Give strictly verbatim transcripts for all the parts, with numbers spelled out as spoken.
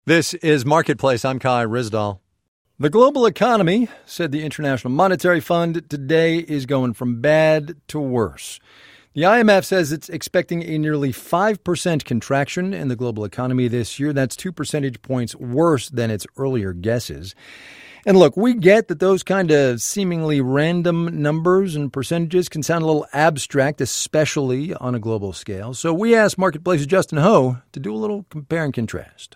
This is Marketplace. I'm Kai Rizdal. The global economy, said the International Monetary Fund, today is going from bad to worse. The I M F says it's expecting a nearly five percent contraction in the global economy this year. That's two percentage points worse than its earlier guesses. And look, we get that those kind of seemingly random numbers and percentages can sound a little abstract, especially on a global scale. So we asked Marketplace's Justin Ho to do a little compare and contrast.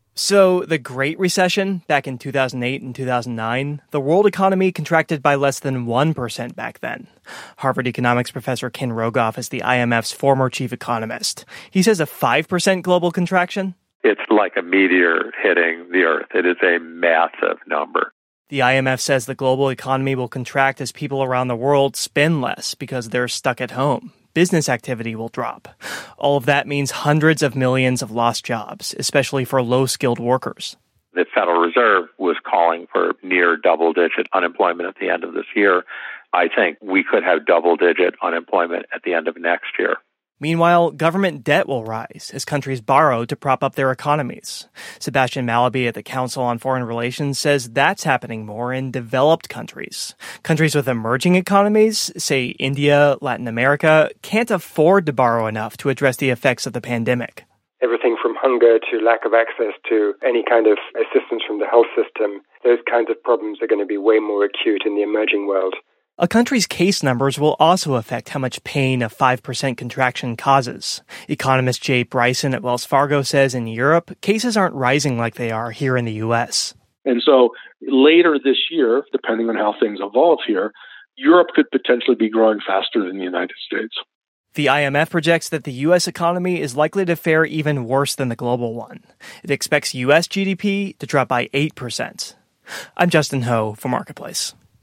So the Great Recession back in two thousand eight and two thousand nine, the world economy contracted by less than one percent back then. Harvard economics professor Ken Rogoff is the I M F's former chief economist. He says a five percent global contraction, it's like a meteor hitting the Earth. It is a massive number. The I M F says the global economy will contract as people around the world spend less because they're stuck at home. Business activity will drop. All of that means hundreds of millions of lost jobs, especially for low-skilled workers. The Federal Reserve was calling for near double-digit unemployment at the end of this year. I think we could have double-digit unemployment at the end of next year. Meanwhile, government debt will rise as countries borrow to prop up their economies. Sebastian Mallaby at the Council on Foreign Relations says that's happening more in developed countries. Countries with emerging economies, say India, Latin America, can't afford to borrow enough to address the effects of the pandemic. Everything from hunger to lack of access to any kind of assistance from the health system, those kinds of problems are going to be way more acute in the emerging world. A country's case numbers will also affect how much pain a five percent contraction causes. Economist Jay Bryson at Wells Fargo says in Europe, cases aren't rising like they are here in the U S. And so later this year, depending on how things evolve here, Europe could potentially be growing faster than the United States. The I M F projects that the U S economy is likely to fare even worse than the global one. It expects U S G D P to drop by eight percent. I'm Justin Ho for Marketplace.